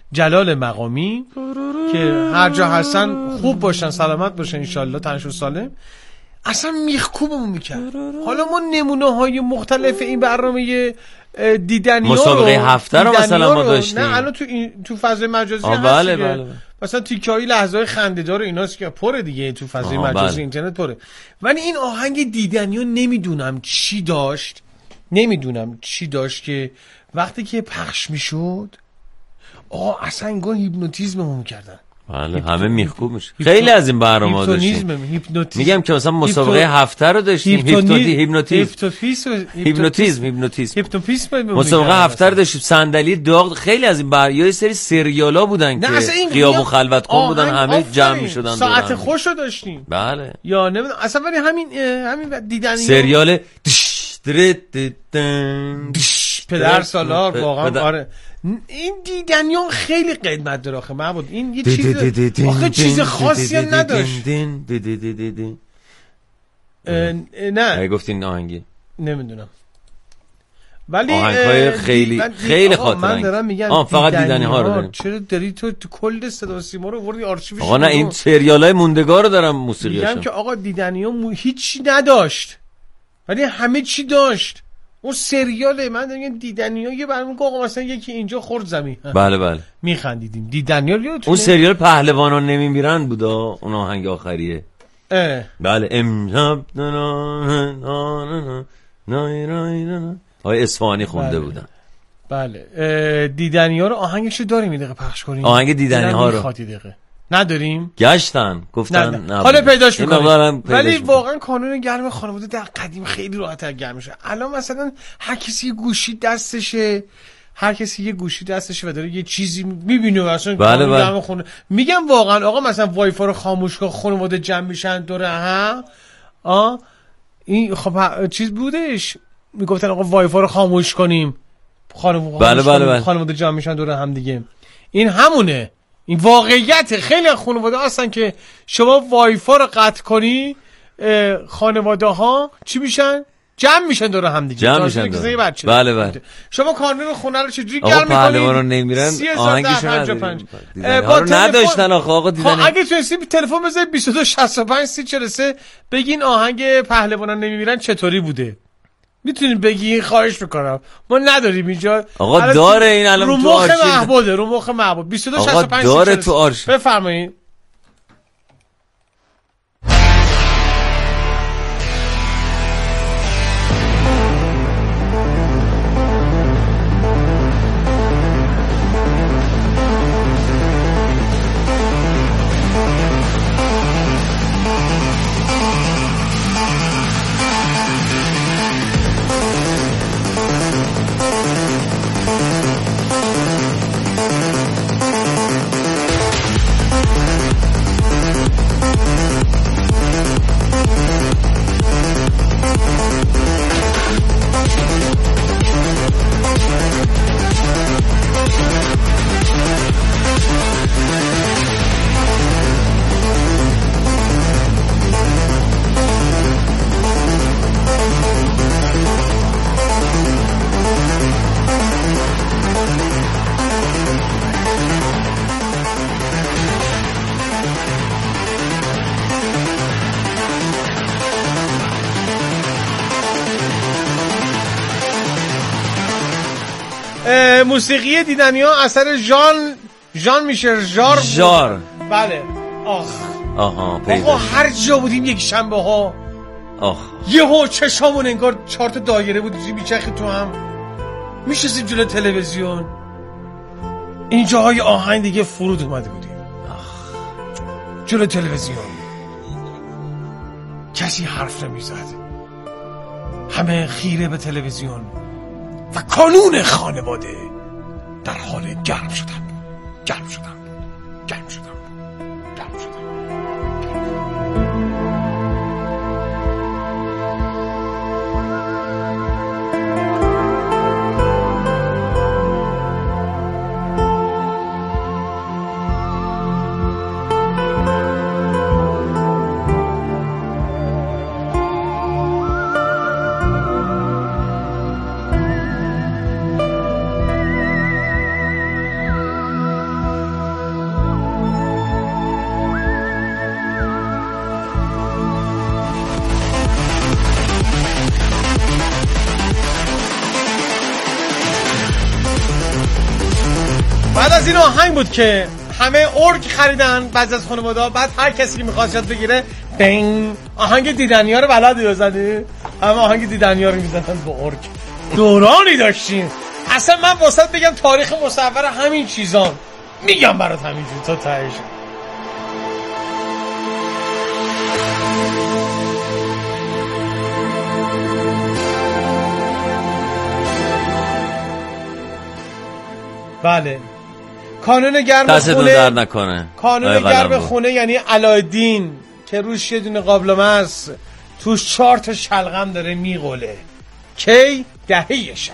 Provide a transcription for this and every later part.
جلال مقامی که هر جا هستن خوب باشن، سلامت باشن انشالله، تنشون سالم. اصلا میخکوبمون میکرد. حالا ما نمونه های مختلف این برنامه دیدنی مسابقه هفته رو مثلا ما داشتیم. نه الان تو فضای مجازی هست. بله. مثلا تیکه‌های لحظه‌های خنده‌دار ایناست که پره دیگه تو فضای مجازی اینترنت پره. ولی این آهنگ دیدنیو نمیدونم چی داشت که وقتی که پخش میشد اصلا انگار هیپنوتیزممون می‌کردن. بله همه میخکوب میشه. خیلی از این برنامه‌ها داشتیم. میگم که مثلا مسابقه هفته رو داشتیم. هیپنوتیزم. مسابقه هفته رو داشتیم. صندلی داغ. خیلی از این یه سری سریالا بودن که خیابون خلوت کن بودن، همه جمع میشدن. ساعت خوش رو داشتیم. بله. یا نمیدونم اصلا ولی همین دیدنی سریال پدر سالار واقعا. آره این دیدنیان خیلی قیمت داره آخه معبود. این یه چیز خاصی نداشت. نه گفتین آهنگی نمیدونم ولی آهنگ‌های خیلی خاطره. من دارم میگم فقط دیدنی ها رو داریم. چرا داری تو کل صدا و سیما رو وردی آرشیوش؟ آقا نه این سریالای موندگار رو دارم موسیقیاشو میگم که آقا دیدنی‌ها هیچی نداشت ولی همه چی داشت. اون سریاله من دارم دیدنی‌ها یه برنامه که آقا مثلا یکی اینجا خورد زمین. بله میخندیدیم. دیدنی‌ها یادتونه اون سریال پهلوانان نمیمیرن بود اون آهنگ آخریه. بله امشب های اصفهانی خونده بودن. بله دیدنی‌ها رو آهنگش داریم این دقیقه پخش کنیم. آهنگ دیدنی‌ها رو نداریم. گشتن گفتن نه. حالا پیداش می‌کنیم. ولی واقعا کانون گرم خانواده در قدیم خیلی راحت‌تر گرم میشه. الان مثلا هر کسی یه گوشی دستشه و داره یه چیزی می‌بینه اصلا بله. خونه. میگم واقعا آقا مثلا وایفای رو خاموش کن خانواده جمع میشن دوره هم این خب چیز بودش میگفتن آقا وایفای رو خاموش کنیم خانواده جمع میشن دوره هم دیگه. این همونه. این واقعیت. خیلی از خانواده هستن که شما وایفا رو قطع کنی خانواده ها چی میشن؟ جمع میشن دور هم دیگه. بله. شما کانون خونه رو چجوری گرم میکنید؟ آقا پهلوانان نمیرن آهنگشون نداشتن آقا دیدن. اگه تونستی تلفن بزنید 22 65 30 43 بگین آهنگ پهلوانان نمیرن چطوری بوده. میتونید بگی؟ خواهش میکنم. ما نداریم اینجا. آقا داره این الان تو آرشیو. رو مخ محبوب 22 آقا 65 داره تو آرشیو. بفرمایید. موسیقی دیدنی‌ها اثر ژان میشل ژار. بله. آقا هر جا بودیم یک شنبه ها یهو چشامون انگار 4 تا دایره بود میچرخید تو هم. میشستیم جلوی تلویزیون اینجاهای آهنگ دیگه فرود اومده بودیم جلوی تلویزیون. کسی حرف نمیزد. همه خیره به تلویزیون و کانون خانواده در حال گرم شدن. بعد از این آهنگ بود که همه ارگ خریدن بعضی از خانواده‌ها. بعد هر کسی که می‌خواست یاد بگیره دین آهنگ دیدنی‌ها رو بلدی بزنی. همه آهنگ دیدنی‌ها رو می‌زدن با ارگ. دورانی داشتیم. اصلا من واسط بگم تاریخ مصور همین چیزان میگم برات همینجور تا تهش. بله کانون گرم خونه درد نکنه. کانون گرم خونه یعنی علایالدین که روش یه دونه قابلمه است توش 4 تا شلغم داره میغله. کی؟ دهه 60.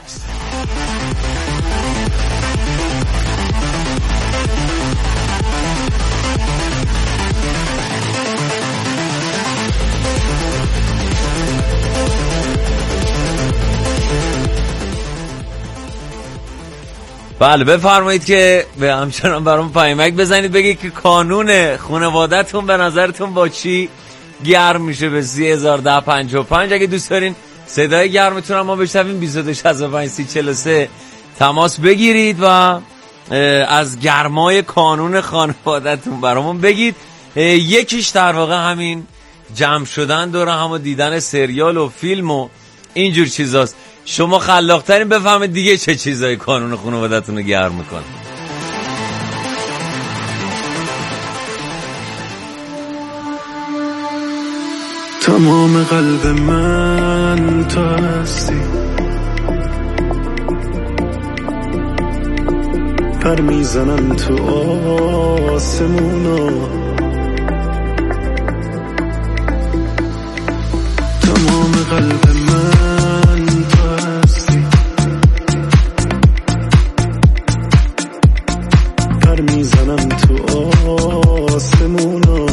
بله بفرمایید که به همچنان برام پیامک بزنید بگید که کانون خانواده‌تون به نظرتون با چی گرم میشه به 301055. اگه دوست دارین صدای گرمتون هم ما بشنویم 22653043 تماس بگیرید و از گرمای کانون خانواده‌تون برامون بگید. یکیش در واقع همین جمع شدن دور هم و دیدن سریال و فیلم و اینجور چیزاست. شما خلاق‌ترین بفهمید دیگه چه چیزایی کانون خانواده‌تون رو گرم میکنه. تمام قلب من تو هستی، پر میزنم تو آسمونا، تمام قلب من تو هستی، پر میزنم تو آسمونا،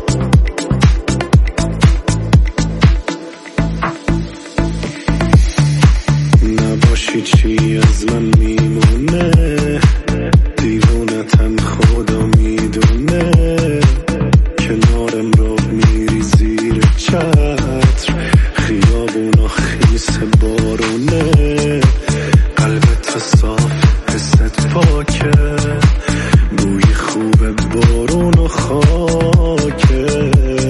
نباشی چی از من میمونه، دیوونتم خدا میدونه، کنارم رو میری زیر چتر، خیابونا خیس بارونه، قلبت صاف حست پاکه، بوی خوب بارون و خاکه،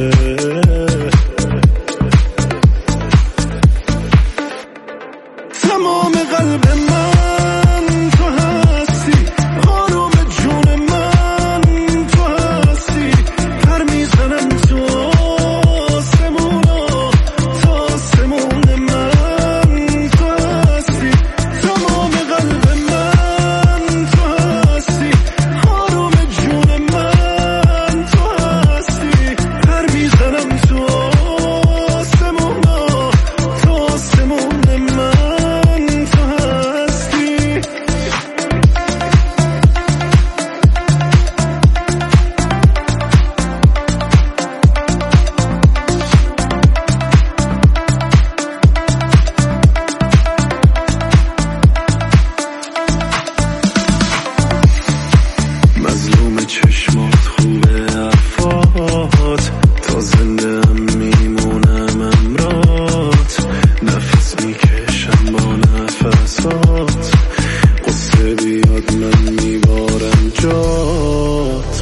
تمام قلب من تو هستی، آروم جون من تو هستی، پر میزنم تو آسمونا، تو آسمون من تو هستی، تمام قلب من تو هستی، آروم جون من تو هستی، پر میزنم تو آسمونا، تو آسمون من تو هستی. مظلوم چشمات خوبه حرفات، تا زنده هم میمونم امرات، نفس میکشم با نفسات، قصه بیاد من میبارم جات،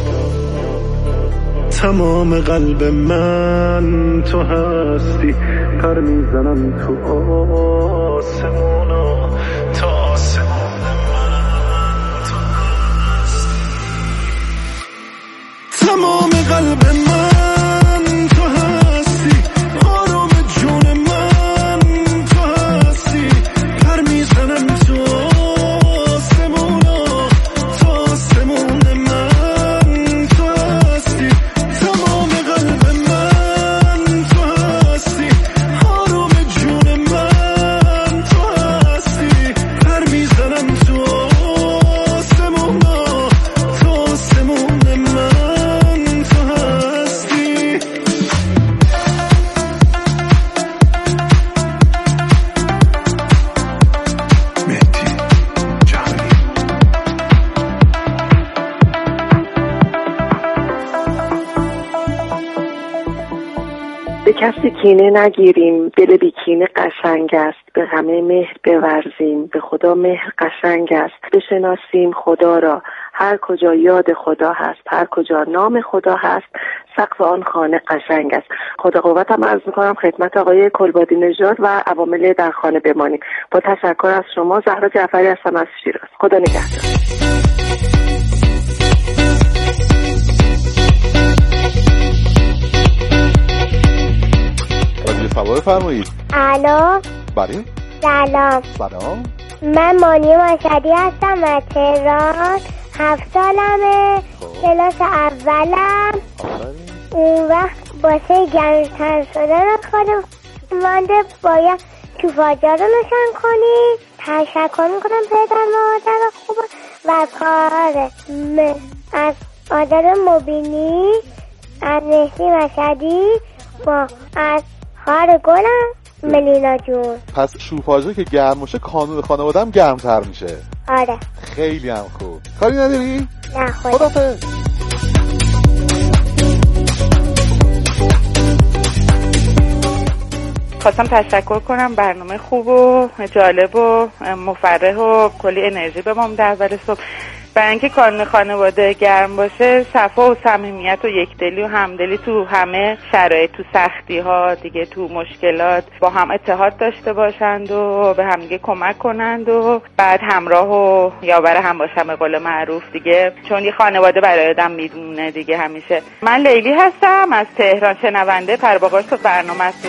تمام قلب من تو هستی، پر میزنم تو آسمونا، تو آسمون من تو هستی، تمام قلب من تو هستی، آروم جون من تو هستی، پر میزنم تو آسمونا، تو آسمون من تو هستی، تمام قلب من تو هستی، آروم جون من تو هستی، پر میزنم تو آسمونا، تو آسمون من تو هستی. مهدی جهانی. به کسی کینه نگیریم، دل بی کینه قشنگ است، به همه مهر بورزیم، به خدا مهر قشنگ است، بشناسیم خدا را، هر کجا یاد خدا هست، هر کجا نام خدا هست، سقف آن خانه قشنگ است. خدا قوتم عرض میکنم خدمت آقای کلبادی نژاد و عوامل در خانه بمانیم. با تشکر از شما. زهرا جعفری هستم از شیراز. خدا نگهدار. سلام فرمایید. الو. بله. سلام. من مانی مشهدی هستم از تهران. 7 سالمه. کلاس اولم. اون وقت واسه گرمتر شدن خانواده باید تو فاجعه رو نشان کنی. تشکر میکنم پدر مادر خوب و کار از آدر مبینی، از نهی مشهدی با از خواهر گلم ملینا جون. پس شوفاژه که گرم باشه کانون خانواده هم گرمتر میشه. آره. خیلی هم خوب. کاری نداری؟ نه خدا. خدافظ. خواستم تشکر کنم، برنامه خوب و جالب و مفرح و کلی انرژی به ما میده اول صبح. برای اینکه کانون خانواده گرم باشه، صفا و صمیمیت و یکدلی و همدلی تو همه شرایط، تو سختی ها دیگه، تو مشکلات با هم اتحاد داشته باشند و به هم دیگه کمک کنند و بعد همراه و یاور هم باشن به قول معروف دیگه، چون یه خانواده برای آدم میدونه دیگه همیشه. من لیلی هستم از تهران، شنونده پرباقاش تو برنامه‌تون.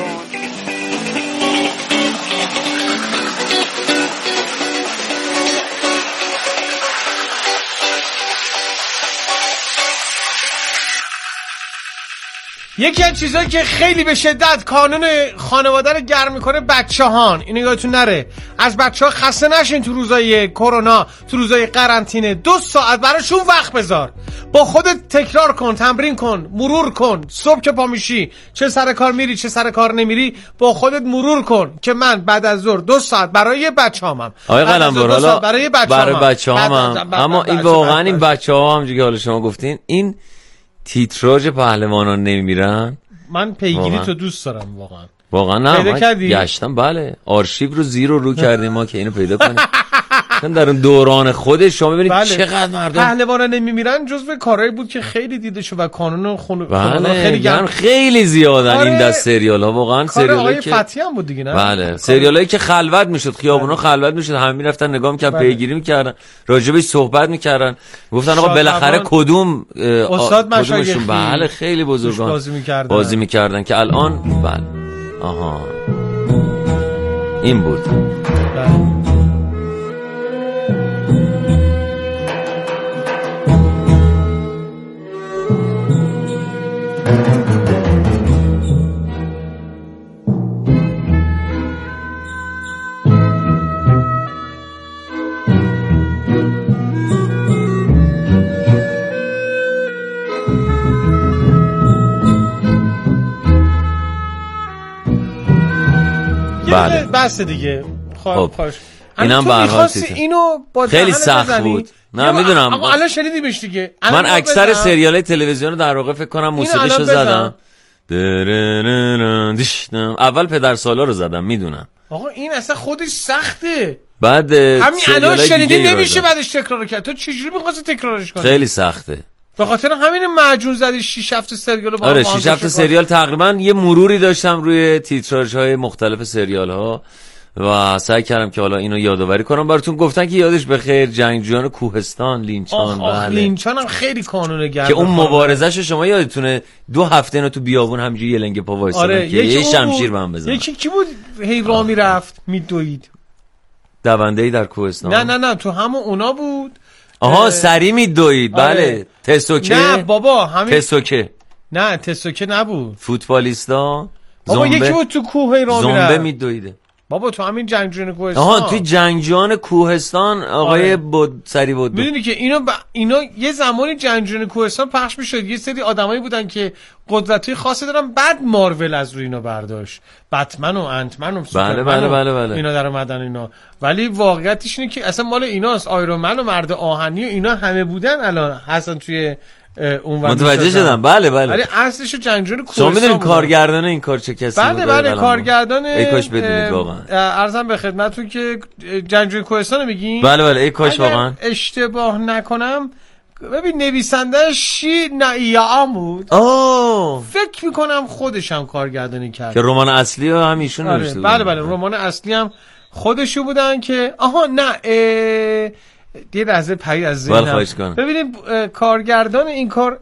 یکی از چیزایی که خیلی به شدت کانون خانواده رو گرم میکنه بچه‌هان. اینو یادتون نره، از بچه‌ها خسته نشین. تو روزای کرونا، تو روزای قرنطینه 2 ساعت براشون وقت بذار. با خودت تکرار کن، تمرین کن، مرور کن. صبح که پا میشی، چه سر کار میری چه سر کار نمیری، با خودت مرور کن که من بعد از ظهر 2 ساعت برای بچه‌هامم. آقای قلمرو، حالا برای بچه‌هامم، اما این واقعا این بچه‌ها هم که حالا شما گفتین، این تیتراژ پهلوانان نمیمیرن. من پیگیری تو دوست دارم واقعا نه، من گشتم. بله، آرشیو رو زیر و رو کردیم ما که اینو پیدا کنیم. در اون دوران خودش شما ببینید بله. چقدر مردم پهلوانان نمیمیرن جزو کارهایی بود که خیلی دیده شد و کانون بله. خیلی گرم، خیلی زیادن این دست سریال‌ها. واقعا سریالایی که فتی هم بود دیگه، نه؟ بله، سریالایی که خلوت میشد، خیابونا خلوت میشد، همه میرفتن نگاه می‌کردن، پیگیری می‌کردن، راجبش صحبت می‌کردن، گفتن آقا بالاخره کدوم استاد مشایخی بله خیلی بزرگان بازی می‌کردن که الان بله آها این بود. بله بس دیگه. خب اینم برنامه اینو با خیلی سخت بود. نه میدونم، الان شنیدیمش دیگه. من اکثر سریالای تلویزیون رو در واقع فکر کنم موسیقیشو زدم. اول پدرسالا رو زدم، میدونم. آقا این اصلا خودش سخته. بعد همین الان شنیدی نمیشه بعدش تکرار کرد. تو چجوری می‌خواستی تکرارش کنی؟ خیلی سخته. به خاطر همین معجون زدی 6-7 سریال با هم. آره 6-7 سریال تقریبا یه مروری داشتم روی تیتراژهای مختلف سریال‌ها و سعی کردم که حالا اینو یادآوری کنم براتون. گفتن که یادش بخیر جنگجویان کوهستان، لینچان. بله لینچان هم خیلی کانونه گرم که اون مبارزه‌شو شما یادتونه 2 هفته اینو تو بیابون همینجوری یه لنگه پا وایسادن. آره که یه شمشیر بهم بزنن. یکی کی بود هی راه میرفت میدوید، دونده‌ای در کوهستان. نه تو همون اونا بود. آها سری میدوید. بله تسوکه. نه بابا همین تسوکه. نه تسوکه نبود. فوتبالیستا. بابا یکی بود تو کوه راه میرفت زنبه میدویده. بابا تو همین جنگجویان کوهستان. آها توی جنگجویان کوهستان آقای سری بود. میدونی که اینا یه زمانی جنگجویان کوهستان پخش میشد، یه سری آدمایی بودن که قدرت‌های خاصی دارن، بعد مارول از روی اینا برداشت، بتمن و انتمن و سوپرمن بله. اینا در اومدن اینا. ولی واقعیتش اینه که اصلا مال ایناست. آیرون من و مرد آهنی و اینا همه بودن الان هستن توی اون متوجه شدم. بله ولی اصلش جنگجویان کوهستان. شما میدونید کارگردان این کار چه کسی بود؟ بله کارگردان ای کاش بدونید واقعا. عرضم به خدمتتون که جنگجوی کوهستان میگین. بله ای کاش واقعا. اشتباه نکنم ببین نویسنده‌اش نعیعام بود. فکر میکنم خودشم کارگردانی کرد که رمان اصلی رو هم ایشون نوشته بود. بله رمان اصلی هم خودشو بودن که یه لحظه پرید از ذهنم. ببینیم کارگردان این کار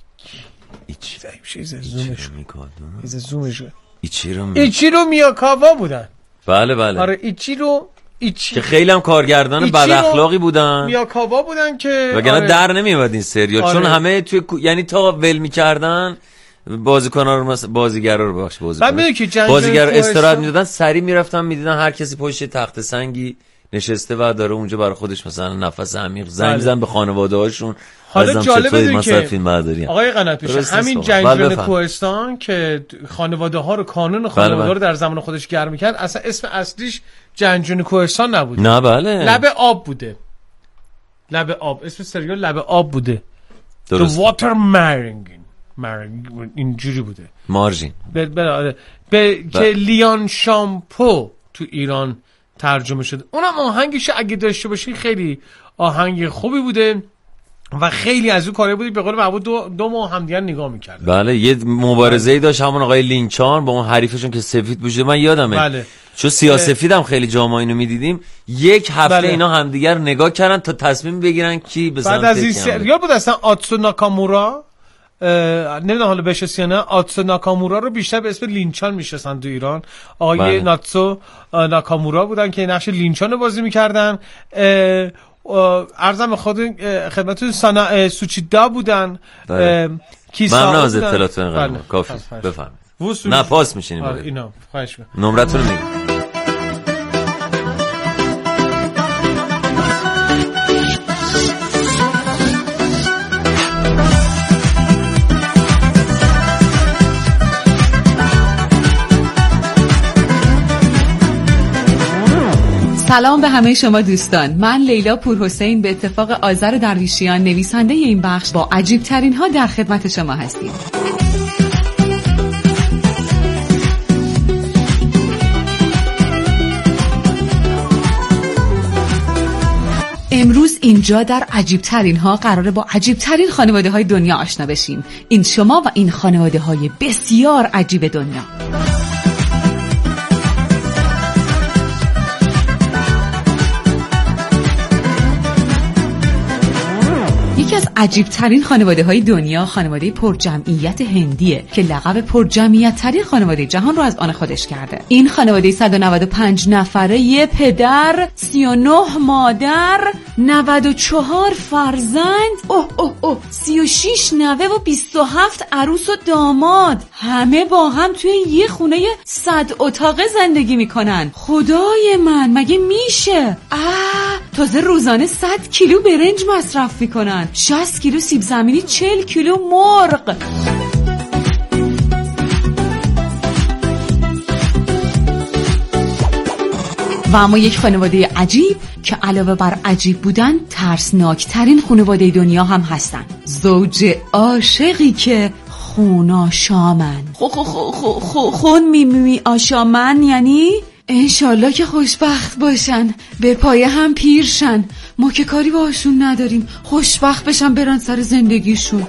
ایچیرو میاکاوا بودن. بله آره ایچیرو که خیلی هم کارگردان بد اخلاقی بودن، میاکاوا بودن که وگرنه در نمیومد این سریال. چون همه توی یعنی تا ول میکردن بازیکن‌ها رو بازیگرا رو بازیگر استراحت میدادن، سری میرفتن میدیدن هر کسی پشت تخت سنگی نشسته و داره اونجا برای خودش مثلا نفس عمیق زنگ میزنن به خانواده هاشون. حالا جالبه که فیلم برداری آقای قنات‌پیشه همین جنگجویان کوهستان که خانواده ها رو کانون خانواده رو در زمان خودش گرم می‌کرد، اصلا اسم اصلیش جنگجویان کوهستان نبود. نه بله لب آب بوده. لب آب اسم سریال لب آب بوده. درست. The Water Marine اینجوری بوده. مارجین. که لیان شامپو تو ایران ترجمه شده. اونم آهنگش اگه داشته باشی خیلی آهنگ خوبی بوده و خیلی از اون کاره بودی به قول معبود دو ماه همدیگر نگاه می‌کردن. بله یه مبارزه‌ای داشت همون آقای لینچان با اون حریفشون که سفید بوده، من یادمه. بله. چون سیاه‌سفیدم خیلی جا ما اینو می‌دیدیم، یک هفته اینا همدیگر نگاه کردن تا تصمیم بگیرن کی به سمت بعد از این سریال بود اصلا آتسو ناکامورا، نمیدونم حالا بشه یا نه، آتسو ناکامورا رو بیشتر به اسم لینچان میشناسن تو ایران. آقای ناتسو ناکامورا بودن که نقش لینچان رو بازی می‌کردن. عرضم خدمتتون سانا سوچیدا بودن. کیسا من از اطلاعات اینقدر کافی بفرمایید. نه پاس میشینیم. اینا خواهش می‌کنم. نمرتون رو میگم. سلام به همه شما دوستان. من لیلا پورحسین به اتفاق آذر درویشیان نویسنده این بخش با عجیب ترین ها در خدمت شما هستیم. امروز اینجا در عجیب ترین ها قراره با عجیب ترین خانواده های دنیا آشنا بشیم. این شما و این خانواده های بسیار عجیب دنیا. یکی از عجیب ترین خانواده های دنیا خانواده پرجمعیت هندیه که لقب پرجمعیت ترین خانواده جهان رو از آن خودش کرده. این خانواده 195 نفره، یه پدر، 39 مادر، 94 فرزند، 36 نوه و 27 عروس و داماد، همه با هم توی یه خونه 100 اتاقه زندگی میکنن. خدای من مگه میشه؟ تازه روزانه 100 کیلو برنج مصرف میکنن، 60 کیلو سیب زمینی، 40 کیلو مرغ. و اما یک خانواده عجیب که علاوه بر عجیب بودن ترسناکترین خانواده دنیا هم هستن. زوج عاشقی که خون آشامن. خون می آشامن یعنی انشالله که خوشبخت باشن، به پایه هم پیرشن، ما که کاری باشون نداریم، خوشبخت بشن برن سر زندگیشون.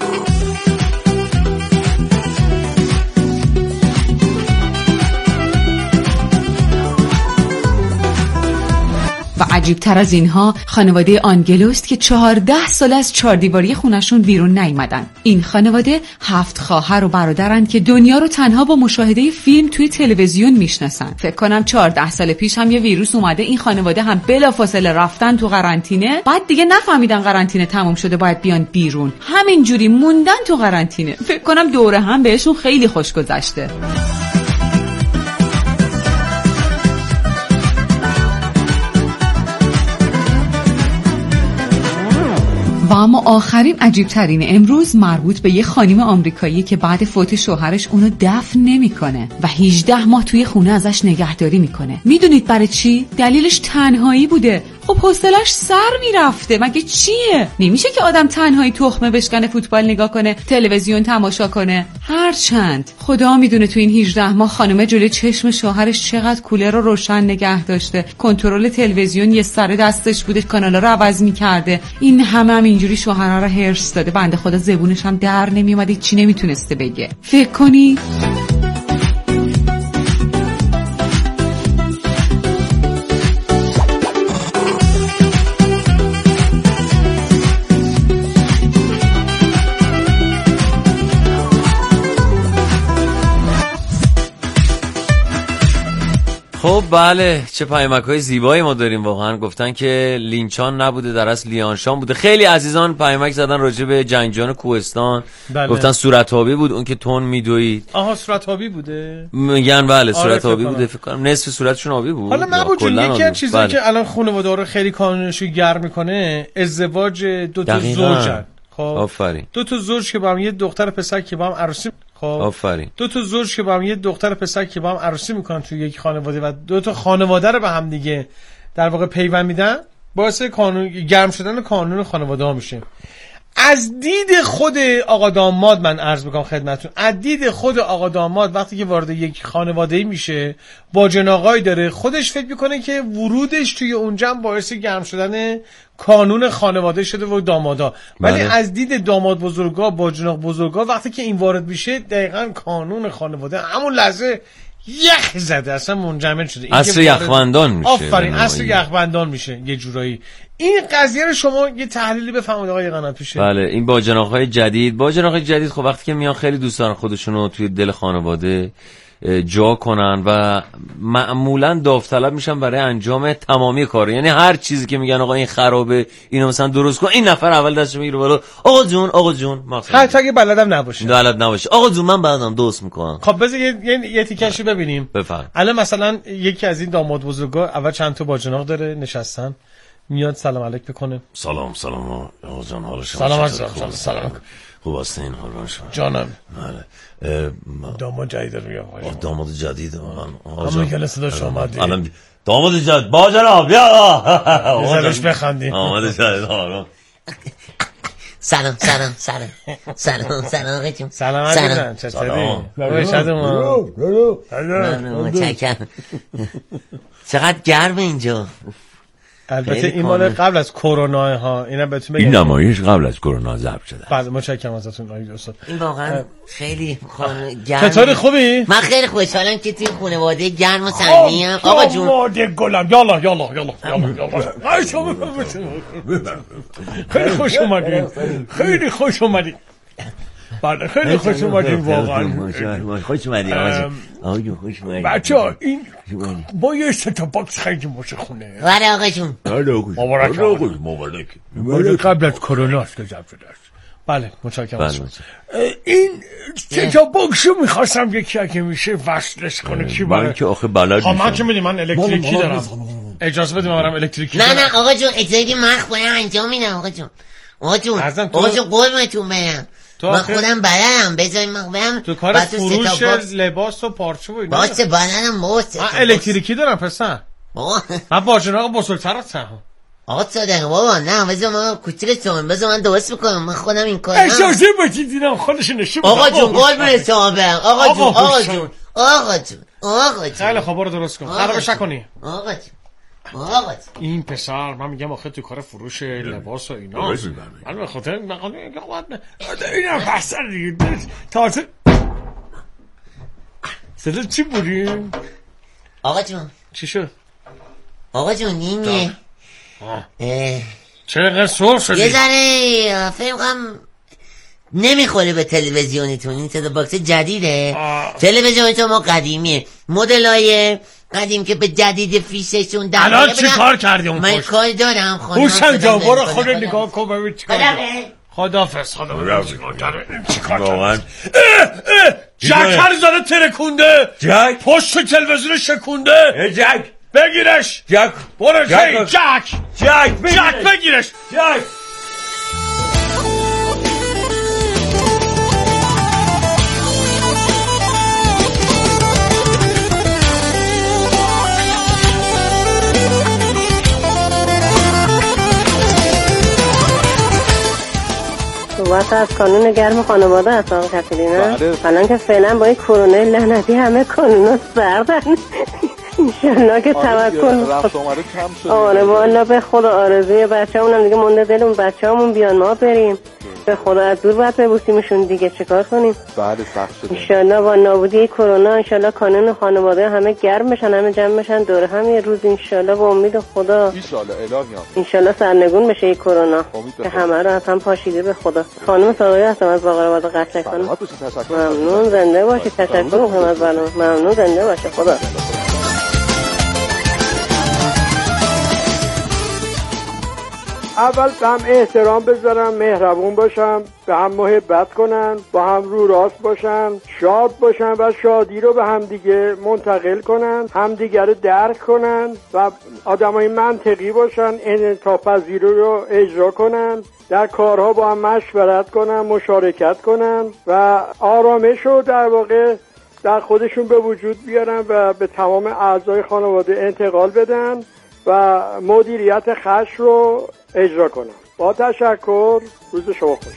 و عجیبتر از اینها خانواده آنگلوست که 14 سال از چهاردیواری خونشون بیرون نیومدن. این خانواده 7 خواهر و برادرن که دنیا رو تنها با مشاهده فیلم توی تلویزیون میشناسن. فکر کنم 14 سال پیش هم یه ویروس اومده، این خانواده هم بلافاصله رفتن تو قرنطینه، بعد دیگه نفهمیدن قرنطینه تموم شده باید بیان بیرون، همینجوری موندن تو قرنطینه. فکر کنم دوره هم بهشون خیلی خوش گذشته. و اما آخرین عجیب ترین امروز مربوط به یه خانم آمریکایی که بعد فوت شوهرش اونو دفن نمیکنه و 18 ماه توی خونه ازش نگهداری میکنه. میدونید برای چی؟ دلیلش تنهایی بوده. خب حوصله‌اش سر میرفته. مگه چیه؟ نمیشه که آدم تنهایی تخمه بشکنه، فوتبال نگاه کنه، تلویزیون تماشا کنه. هرچند خدا میدونه تو این 18 ماه خانومه جلوی چشم شوهرش چقدر کولر رو روشن نگه داشته، کنترل تلویزیون یه سر دستش بوده، کانالا رو عوض میکرده. این هم اینجوری شوهرها رو هرس داده. بنده خدا زبونش هم در نمیومده، چی نمیتونسته بگه. فکر کنی خب بله، چه پیامک‌های زیبایی ما داریم واقعا. گفتن که لینچان نبوده، در اصل لیانشان بوده. خیلی عزیزان پیامک زدن راجع به جنگجویان کوهستان. بله. گفتن صورت‌آبی بود اون که تون میدوید. آها صورت‌آبی بوده، میگن بله صورت‌آبی بوده. فکر کنم نصف صورتشون آبی بود. حالا محبوب جون یکی از چیزایی که الان خانواده رو خیلی کانونشو گرم میکنه ازدواج دو تا زوجن. خب آفرین. دو تا زوج که با هم، یه دختر پسر که با هم عروسی، خب آفرین. دو تا زوج که با هم، یه دختر پسر که با هم عروسی میکنن توی یک خانواده و دو تا خانواده رو به هم دیگه در واقع پیوند میدن، باعث گرم شدن کانون خانواده ها میشه. از دید خود آقا داماد من عرض میکنم خدمتتون، از دید خود آقا داماد وقتی که وارد یک خانواده‌ای میشه، با جناقای داره، خودش فکر میکنه که ورودش توی اونجا باعث گرم شدن کانون خانواده شده و دامادا. ولی از دید داماد بزرگا با جناق بزرگا وقتی که این وارد میشه، دقیقاً کانون خانواده همون لحظه یخ زده، اصلا منجمد شده، عصر یخبندان میشه. آفرین، عصر یخبندان میشه یه جورایی. این قضیه رو شما یه تحلیلی بفرمایید آقای قنات‌پیشه. بله، این باجناق‌های جدید خب وقتی که میان خیلی دوست دارن خودشونو توی دل خانواده جا کنن و معمولا داوطلب میشن برای انجام تمامی کار. یعنی هر چیزی که میگن آقا این خرابه، اینو مثلا درست کن، این نفر اول دستش میگیره بالا، آقا جون حتی اگه بلدم نباشه آقا جون من بعدم درست میکنم. خب بذار یه تیکشی ببینیم. بفرم. الان مثلا یکی از این داماد بزرگا اول چند تا باجناق داره نشستن، میاد سلام علیک بکنه. سلام آقا جان، حال شما چطوره؟ سلام. خوب هستین؟ حال شما جانم. بله. داماد جدید رو میگم. داماد جدید همون که صداش اومد. الان داماد جدید با جناب بیا. بذارش بخندیم. داماد جدید. سلام آقا جون. سلام عزیزم، چطوری؟ چقدر گرمه اینجا. البته این مال قبل از کرونا ها، اینا بهتون بگم. این نمایش قبل از کرونا ضبط شده. بله متشکرم ازتون آقای استاد. این واقعا خیلی گرمه. چطوری، خوبی؟ من خیلی خوشحالم که توی خانواده گرم و صمیمیم آقا جون. خانواده گلم، یالا خیلی خوش اومدین. خیلی خوش اومدین. بله خیلی خوش اومدین واقعا. خوش اومدین آقا جون. خوش اومدین بچه‌ها. این با یه ستا باکس خیلی باشه خونه. بله آقا جون. مبارک. قبل از کرونا است که ضبط شده است. بله متشکرم. این ستا باکس رو می‌خواستم یکی اگه میشه وصلش کنه. کی من که آخه بلد نیستم. من که میدونم من الکتریکی دارم. اجازه بدید من برم الکتریکی. نه آقا جون، اجازه من خودم انجام میدم آقا جون. آقا جون قربونتون برم. من خودم بلدم، بذاریم من برم تو کار فروش لباس و پارچه و اینا. باشه بلدم. من الکتریکی دارم پسر. من باجناق بزرگتر هستم. آقا صادقه بابا، نه بذار من کوچیکتون، بذار من درست میکنم، من خودم این کارم. اجازه بدید دیدم خودش نشون. آقا جون قربونت برم. آقا جون. خیلی خوب برو درست کن. خرابش نکنی. آقا جون. این پسر من میگم آخه تو کار فروش لباس و اینا، من به خاطر اینا پسر دیگه تازه صدا چی بودیم؟ آقا جون چی شد؟ آقا جون نیمیه چرا قرار سور شدی؟ یه ذره فهمم نمیخوره به تلویزیونیتون. این صدا باکس جدیده. تلویزیونیتون ما قدیمیه، مدلای قدیم که به جدید فیششون در الان چی کار کردی اون من کار دارم خانم. هوشنگ جان برو خود نگاه کن ببین چی کار کردی. خدافظ. چی کار کردی؟ جک زده ترکونده، پشت تلویزیون شکونده. جک بگیرش. برو جک بگیرش. واسه از کانون گرم خانواده هست آقا کفیلی نه؟ بله. الان که فعلا با این کرونا لعنتی همه کانونا سردن انشالله که توکل رفت آمده کم شد. آره والا به خدا آرزوی بچه‌مونم دیگه مونده دلمون بچه‌مون بیان ما بریم به خدا از دور باید ببوسیمشون دیگه چیکار کنیم. بله سخت شده انشالله با نابودی کرونا انشالله کانون خانواده همه گرم بشن همه جمع بشن دور هم یه روز انشالله با امید خدا انشالله الهیان انشالله سرنگون بشه این کرونا که همه رو از هم پاشیده به خدا. خانم ساقی هستم از باقرآباد قشنگ خانم. ممنون زنده باشید تشکر میکنم از برنامه. ممنون زنده باشه خدا. اول به هم احترام بذارم، مهربون باشم، به هم محبت کنن، با هم رو راست باشن، شاد باشن و شادی رو به هم دیگه منتقل کنن، هم دیگه رو درک کنن و آدمای منطقی باشن، انعطاف پذیری رو اجرا کنن، در کارها با هم مشورت کنن، مشارکت کنن و آرامش رو در واقع در خودشون به وجود بیارن و به تمام اعضای خانواده انتقال بدن و مدیریت خشم رو اجرا کنم. با تشکر، روز شما خوش.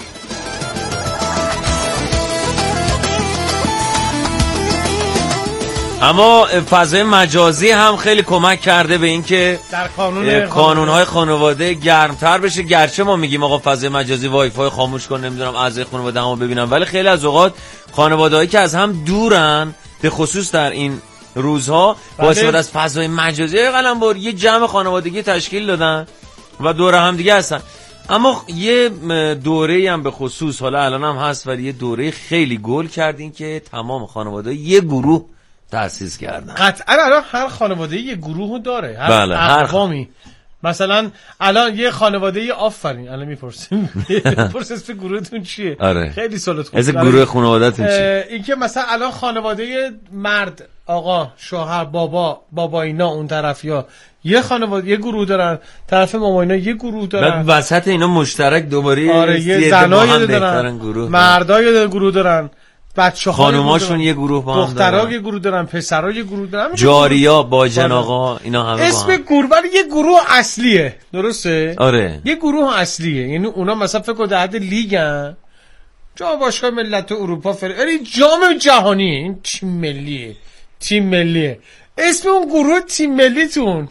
اما فضای مجازی هم خیلی کمک کرده به اینکه در کانون‌های خانواده گرمتر بشه. گرچه ما میگیم آقا فضای مجازی وای فای خاموش کن، نمیدونم اعضای خانواده همو ببینم، ولی خیلی از اوقات خانواده‌هایی که از هم دورن به خصوص در این روزها با استفاده از فضای مجازی قلمبر یه جمع خانوادگی تشکیل دادن و دور هم دیگه هستن. اما یه دوره‌ای هم به خصوص حالا الان هم هست ولی یه دوره خیلی گل کردین که تمام خانواده یه گروه تأسیس کردن. قطعا الان هر خانواده یه گروه داره، هر بله، اقوامی. مثلا الان یه خانواده آفرین الان میپرسیم اسم گروهتون چیه؟ آره. خیلی سوالت خوب. اسم گروه خانواده‌تون چیه؟ این که مثلا الان خانواده مرد، آقا، شوهر، بابا اینا اون طرفیا یه خانواده یه گروه دارن، طرف ماما اینا یه گروه دارن، بعد وسط اینا مشترک دوباره آره یه زنای دارن، گروه مردای گروه دارن، بچه‌ها خانوماشون یه گروه با هم دارن، دخترها یه گروه دارن، پسرها یه گروه دارن، جاریا با جناقا اینا همه اسم گروه ولی یه گروه اصلیه، درسته؟ آره یه گروه اصلیه، یعنی اونا مثلا فکر کن در حد لیگن، جام باشگاه ملت اروپا یعنی جام جهانیه، این تیم ملیه. اسم اون گروه تیم ملیتون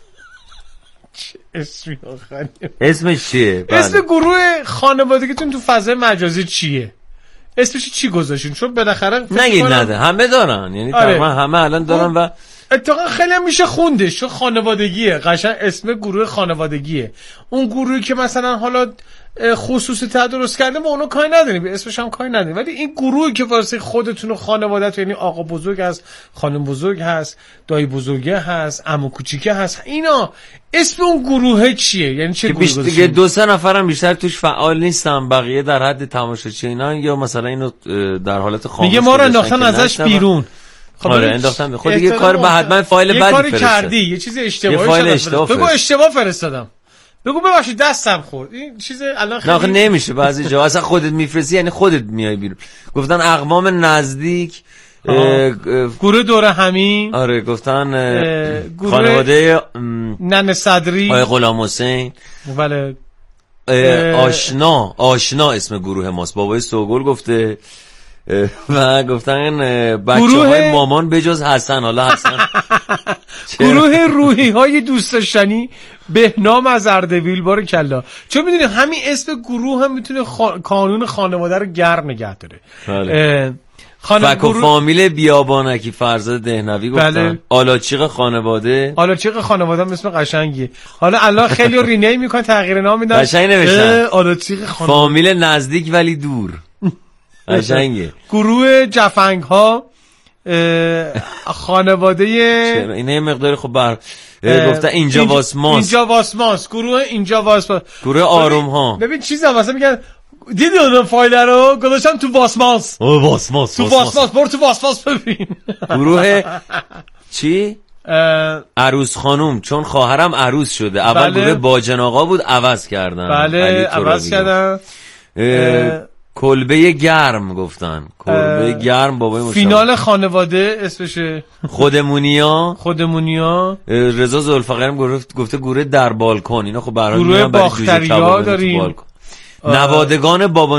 اسمش چیه؟ اسم گروه خانوادگیتون تو فضای مجازی چیه؟ اسمش چی گذاشتین؟ چون بالاخره نگید نده همه دارن، یعنی تقریبا همه الان دارن و اتفاقا خیلی هم میشه خوندش، چون خانوادگیه، قشنگ اسم گروه خانوادگیه. اون گروهی که مثلا حالا خصوصی درست کرده ما اونو کاری نداریم، اسمش هم کاری نداریم، ولی این گروهی که واسه خودتون و خانواده‌تون، یعنی آقا بزرگ هست، خانم بزرگ هست، دایی بزرگه هست، عمو کوچیکه هست، اینا اسم اون گروه چیه؟ یعنی چه گروهی دیگه 2-3 نفرم بیشتر توش فعال نیستن، بقیه در حد تماشاچی اینا، یا مثلا اینو در حالت خاموش میگه ما رو انداختن ازش بیرون. خب آره انداختن خود دیگه کار به حتما فایل بدی فرستادی، یه کاری کردی، یه چیز اشتباهی شده، بگو اشتباه فرستادم، بگو ببخشید دستم خورد، این چیز الان خیلی نمیشه بعضی جا اصلا خودت میفرستی، یعنی خودت میای بیرون. گفتن اقوام نزدیک گروه دوره همین، آره گفتن خانواده ننه صدری، آقای غلام حسین، بله آشنا اسم گروه ماست، بابای سوگل گفته و گفتن بچه‌های مامان بجز حسن، حالا حسن گروه روحی های دوست داشتنی بهنام از اردبیل، بارکالله. چون میدونی همین اسم گروه هم میتونه کانون خانواده رو گرم نگه داره. فک و فامیل بیابانکی فرزاد دهنوی گفتن. بله. آلاچیق خانواده هم اسم قشنگیه. حالا الان خیلی رینی میکنن، تغییر نام میدن، قشنگ نوشتن آلاچیق فامیل نزدیک ولی دور. قشنگه. گروه جفنگ ها خانواده اینه یه مقداری خب گفتن اینجا واسماس، گروه اینجا واسماس، گروه آروم ها. ببین چیزا واسه میگن دیدی اون فایل رو گذاشتم تو واسماس، برو تو واسماس ببین. گروه چی؟ عروس خانوم، چون خواهرم عروس شده. اول گروه باجن آقا بود، عوض کردن. بله عوض کردن. کلبه گرم گفتن، کلبه گرم بابای مشاور. فینال خانواده اسمشه خودمونیا. رضا ذوالفقرم گفته گروه در بالکن. اینا خب برای گروه باختریا داریم. نوادگان بابا